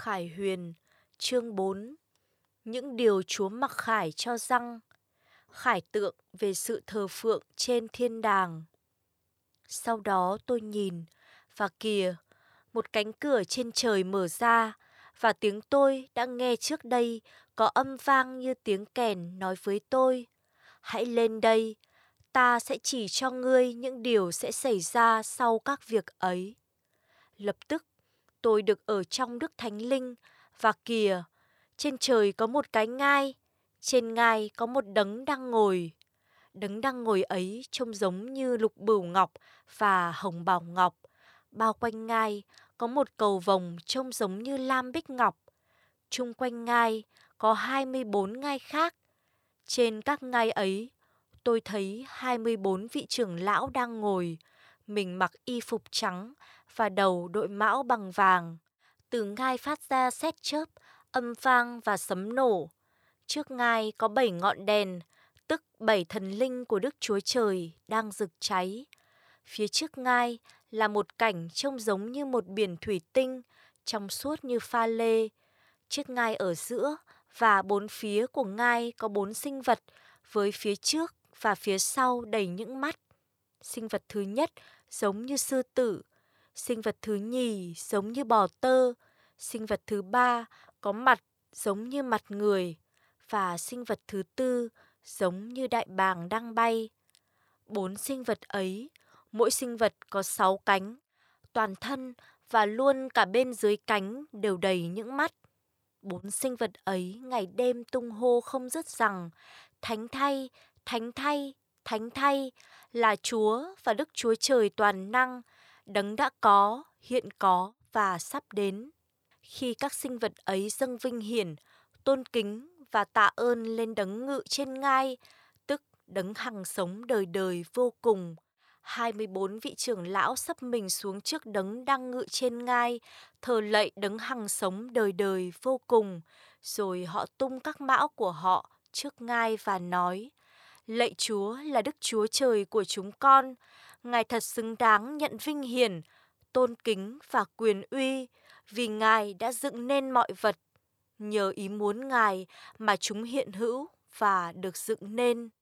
Khải Huyền, chương 4. Những điều Chúa Mặc Khải cho răng. Khải tượng về sự thờ phượng trên thiên đàng. Sau đó tôi nhìn, và kìa, một cánh cửa trên trời mở ra, và tiếng tôi đã nghe trước đây có âm vang như tiếng kèn nói với tôi: hãy lên đây, ta sẽ chỉ cho ngươi những điều sẽ xảy ra sau các việc ấy. Lập tức tôi được ở trong Đức Thánh Linh, và kìa, trên trời có một cái ngai, trên ngai có một đấng đang ngồi. Đấng đang ngồi ấy trông giống như lục bửu ngọc và hồng bào ngọc. Bao quanh ngai có một cầu vồng trông giống như lam bích ngọc. Chung quanh ngai có 24 ngai khác. Trên các ngai ấy, tôi thấy 24 vị trưởng lão đang ngồi. Mình mặc y phục trắng và đầu đội mão bằng vàng. Từ ngai phát ra sét chớp, âm vang và sấm nổ. Trước ngai có 7 ngọn đèn, tức 7 thần linh của Đức Chúa Trời đang rực cháy. Phía trước ngai là một cảnh trông giống như một biển thủy tinh, trong suốt như pha lê. Chiếc ngai ở giữa và bốn phía của ngai có 4 sinh vật, với phía trước và phía sau đầy những mắt. Sinh vật thứ nhất giống như sư tử, sinh vật thứ nhì giống như bò tơ, sinh vật thứ ba có mặt giống như mặt người, và sinh vật thứ tư giống như đại bàng đang bay. 4 sinh vật ấy, mỗi sinh vật có 6 cánh, toàn thân và luôn cả bên dưới cánh đều đầy những mắt. 4 sinh vật ấy ngày đêm tung hô không dứt rằng: Thánh thay, Thánh thay, Thánh thay là Chúa và Đức Chúa Trời toàn năng, đấng đã có, hiện có và sắp đến. Khi các sinh vật ấy dâng vinh hiển, tôn kính và tạ ơn lên đấng ngự trên ngai, tức đấng hằng sống đời đời vô cùng, 24 vị trưởng lão sấp mình xuống trước đấng đang ngự trên ngai, thờ lạy đấng hằng sống đời đời vô cùng, rồi họ tung các mão của họ trước ngai và nói: lạy Chúa là Đức Chúa Trời của chúng con, Ngài thật xứng đáng nhận vinh hiển, tôn kính và quyền uy, vì Ngài đã dựng nên mọi vật. Nhờ ý muốn Ngài mà chúng hiện hữu và được dựng nên.